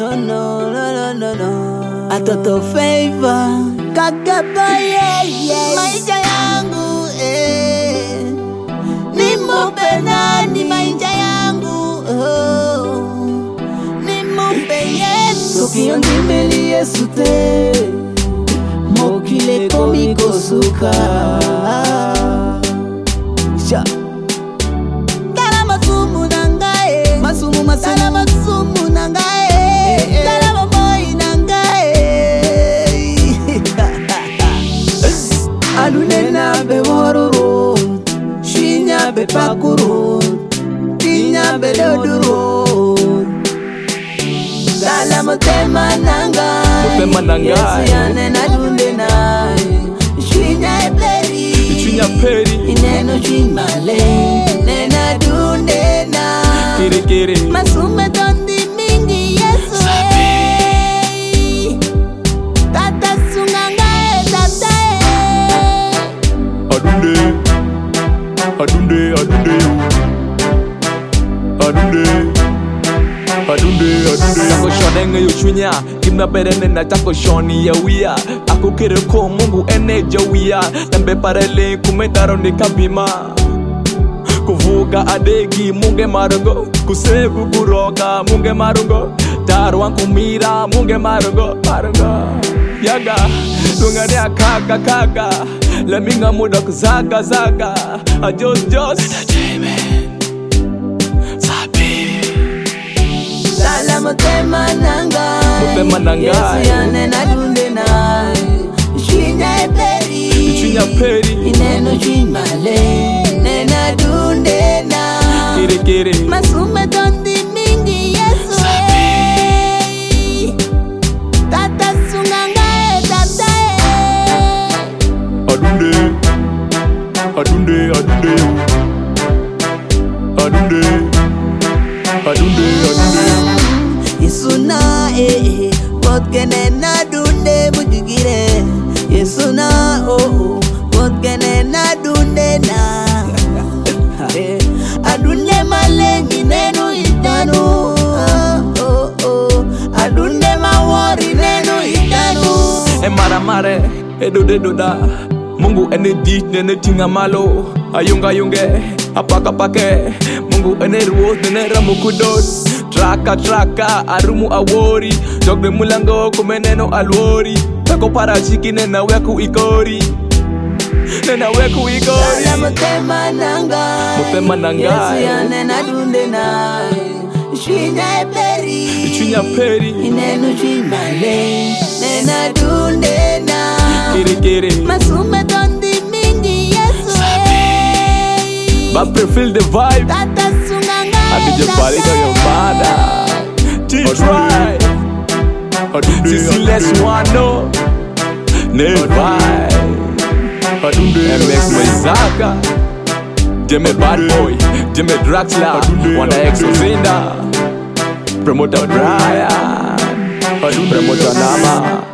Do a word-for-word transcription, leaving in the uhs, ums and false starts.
no no no no no. Atoto favor kakapa yeah yeah. Maisha yangu eh, nimupe nani maisha yangu oh, nimupe Yesu. Tokio ndimeli Yesu te, mokile komiko suka. Sha Dala masumu nangae, masumu masumu. Dala masumu nangae, dala mamoi nangae. Alunena be wororo, shinya be pakuro, tinya be doduro. Dala motema nangae, motema nangae. Yesu yanena dundena, shinya e peri, shinya peri. Ineno chimale, nena dundena. Kiri kiri. Masume tondi mingi Yesu eh. Tata sunganga e tata eh. Adunde, adunde, adunde, adunde, adunde, adunde. Tako shonenge yuchunya, kimna berene na tako shoni ya wia. Aku kere ko Mungu ene jawia, tembe parele kumedaro ni kabima. Kuvuga adegi munge marungo, kusegu kuroga munge marungo, taruan kumira munge marungo, marungo. Yaga, tungane akaga kaga, leminga muda kuzaga zaga, ajos jos. Dala motema nangae, motema nangae. Yesu yanena dundena, shinya e peri, shinya peri. Ineno chimale, nena dundena. Kiri kiri. Masume tondi mingi Yesu eh. Tata sunganga e tata eh. Adunde, adunde, adunde, adunde, adunde, adunde. Yesu na eh, potkene na dunde mujugire. Yesu na oh oh, potkene na dunde na. Adunde malengi nenu itanu oh oh oh, adunde mawari nenu itanu. E mara mare, e dode doda, Mungu ene dit nene tinga malo, ayunga yunge, apaka pake, Mungu ene ruo nene ramu kudot, traka traka arumu awori, jogde mulango kumeneno alwori, tako parashiki nena weku ikori, nena weku ikori. Dala motema nangae, motema nangae. Yesu yanena dundena, shinya e peri, shinya peri. Ineno chimale, nena dundena. Kiri kiri. Masume tondi mingi Yesu eh. Bapre feel the vibe. Tata sunganga e I did your body to your father. T-Try. Sisi less one no. Never. M X Mezaka. Jeme Bad Boy. Jeme Draxler. Wanda Exozinda. Promoter Brian. Promoter Nama.